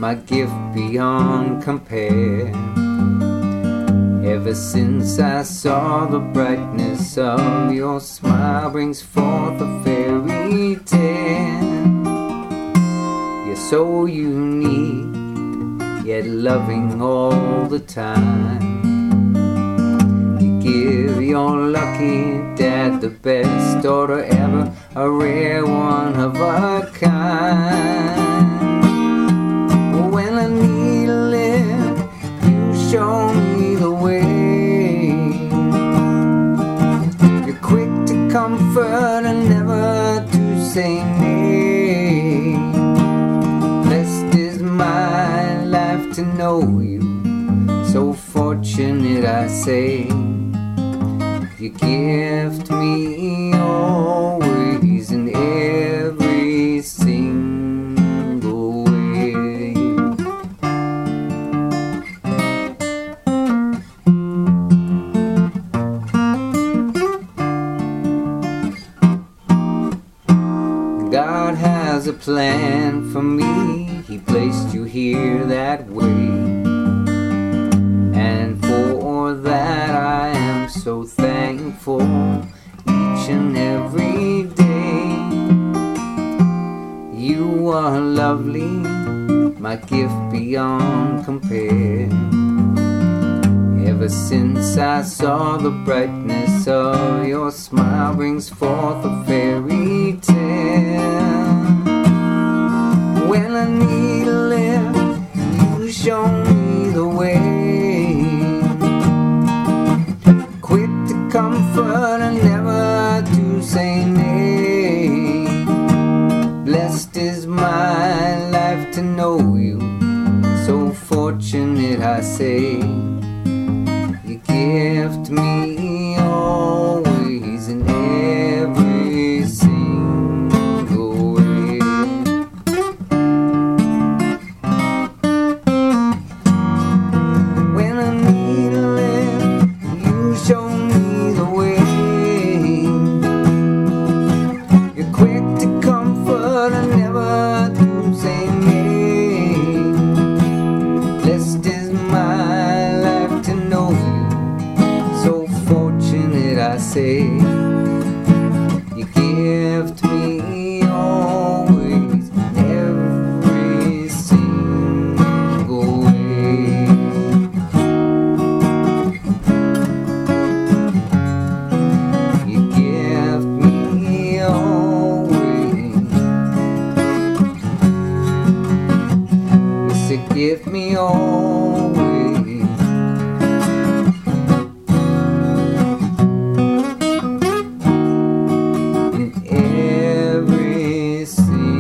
my gift beyond compare. Ever since I saw the brightness of your smile brings forth a fairy tale. You're so unique, yet loving all the time. You give your lucky dad the best daughter ever, a rare one of a kind. When I need a lift, you show me the way. You're quick to comfort and never to say nay. Blessed is my life to know you, so fortunate I say. You gift me always in every single way. God has a plan for me. He placed you here that way, and for that I am so thankful each and every day. You are lovely, my gift beyond compare. Ever since I saw the brightness of your smile brings forth a fairy tale. When I need a lift, you show me the way. Quick to comfort and never to say nay. Blessed is my life to know you, so fortunate I say. You gift me always in every single way. When I need a lift, you show me the way. You're quick to comfort and never to say nay. Blessed is my life to know you, so fortunate I say. You gift me always in every single way. You gift me always. Yes, you give me always. In every single